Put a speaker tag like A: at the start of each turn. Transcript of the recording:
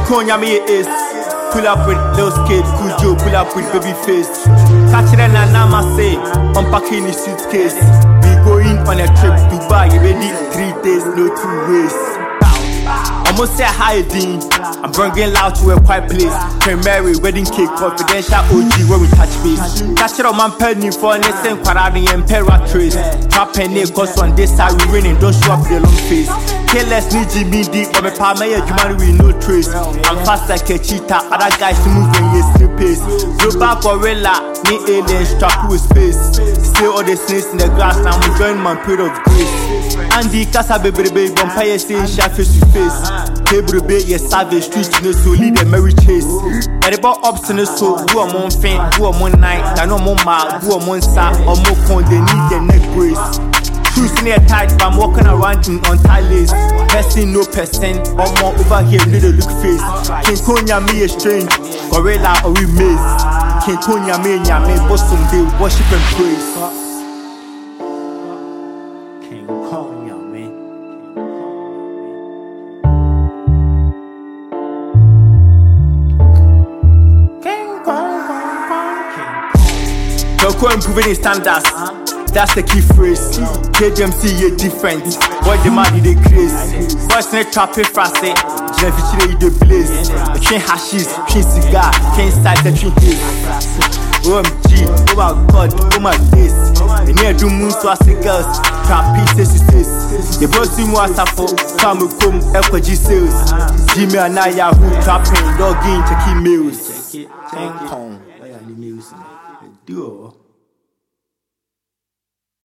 A: Konya me is. Pull up with Lil Skid, Kujo, pull up with Babyface. Catch it and I'ma say, unpacking the suitcase. We going on a trip to Dubai, ready 3 days, no 2 ways. Almost say hi, Dean. I'm bringing loud to a quiet place. Primary wedding cake, confidential OG where we touch base. Catch it on my penny for an instant quarantine and imperatrice. Trap penny, cause on this side we winning, don't show up with a long face. Careless need Jimmy deep, but my palm my human with no trace. I'm fast like a cheetah, other guys moving yes new pace. Global gorilla, me aliens trapped with space. Still all the snakes in the grass, now I'm enjoying my period of grace. Andy Casa baby, vampire saying she face to face. Table be yes savage, street no so lead a merry chase. Everybody ups in the soul, who am on faint, who am on night, I know more mad, who am on sa, or more con, they need their neck brace. Shoes near tight, but I'm walking around in untied lace. Person no person, or more over here, little look face. King Konya me a strange, gorilla or we maze. King Konya me nyame, bosom they worship and praise. King Konya me. King Konya. Toko improving his standards. That's the key phrase. KDMC ye different. Boy the man they crazy. Boys ne trapping frase. Jenevichire you the blaze. Train hashish, train cigar, train sight, train haze. OMG, oh my god, oh my days. And near do moon so as girls. Trap pieces to face. The boss in was for come FG sales. Jimmy and I who trapping, logging, checking mails. Check it, check it. Duo.